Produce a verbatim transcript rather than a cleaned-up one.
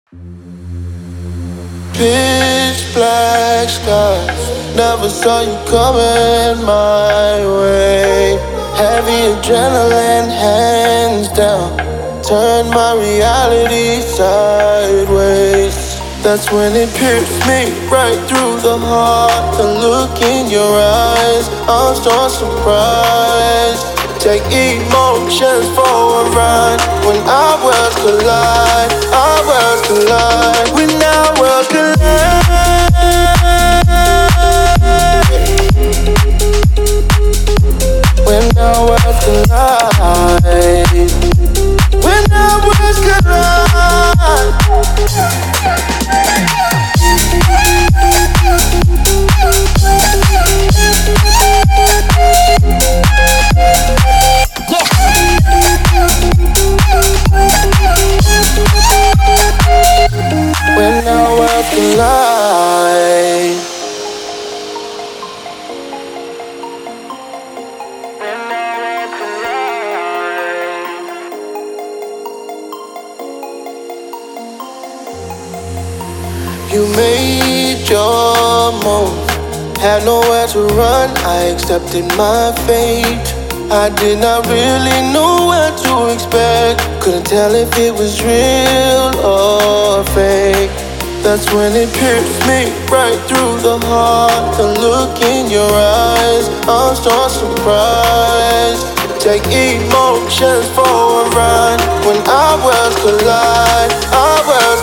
Pitch black skies, never saw you coming my way. Heavy adrenaline, hands down, turned my reality sideways. That's when it pierced me right through the heart. The look in your eyes, I'm so surprised. Take emotions for a ride. When our worlds collide, our worlds collide. When our worlds collide. When our worlds collide. When our worlds collide. When our worlds collide. You made your move, had nowhere to run, I accepted my fate. I did not really know what to expect, couldn't tell if it was real or fake. That's when it pierced me right through the heart. The look in your eyes, I'm so surprised. Take emotions for a ride. When our worlds collide, our worlds